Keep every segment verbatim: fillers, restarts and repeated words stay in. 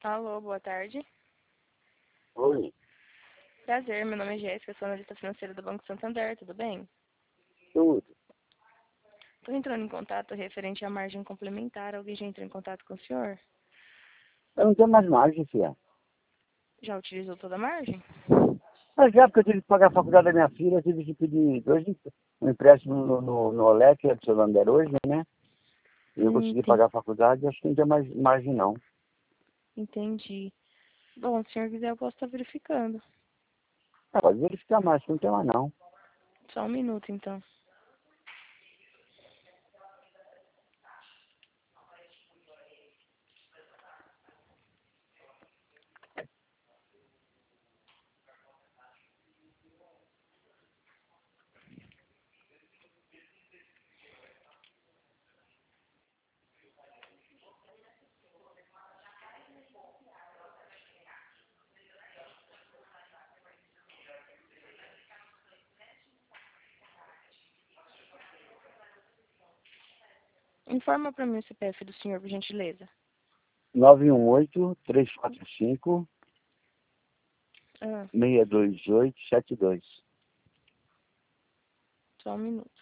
Alô, boa tarde. Oi, Prazer, meu nome é Jéssica, sou analista financeira do Banco Santander, tudo bem? tudo. Estou entrando em contato referente à margem complementar. Alguém já entrou em contato com o senhor? Eu não tenho mais margem, filha. Já utilizou toda a margem? Mas já porque eu tive que pagar a faculdade da minha filha, eu tive que pedir dois empre- um empréstimo no, no, no Olé, que é do seu Lander hoje, né? E eu Hum, consegui enten- pagar a faculdade, acho que não tem mais margem não. entendi. Bom, se o senhor quiser, eu posso estar verificando. Ah, pode verificar mais, que não tem mais não. Só um minuto, então. Informa para mim o C P F do senhor, por gentileza. nove um oito, três quatro cinco, Ah, seis dois oito, sete dois. só um minuto.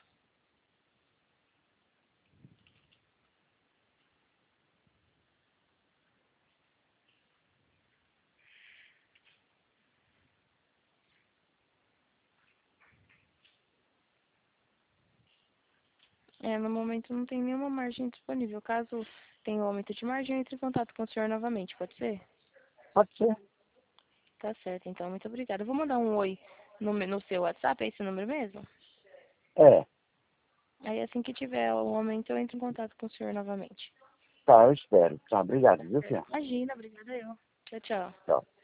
É, no momento não tem nenhuma margem disponível. Caso tenha um aumento de margem, eu entre em contato com o senhor novamente, pode ser? Pode ser. Tá certo, então. Muito obrigada. Eu vou mandar um oi no, me- no seu WhatsApp, é esse número mesmo? É, Aí assim que tiver o aumento, eu entro em contato com o senhor novamente. tá, eu espero. Tá, obrigado, viu, filha? Imagina, obrigada eu. Tchau, tchau. Tchau.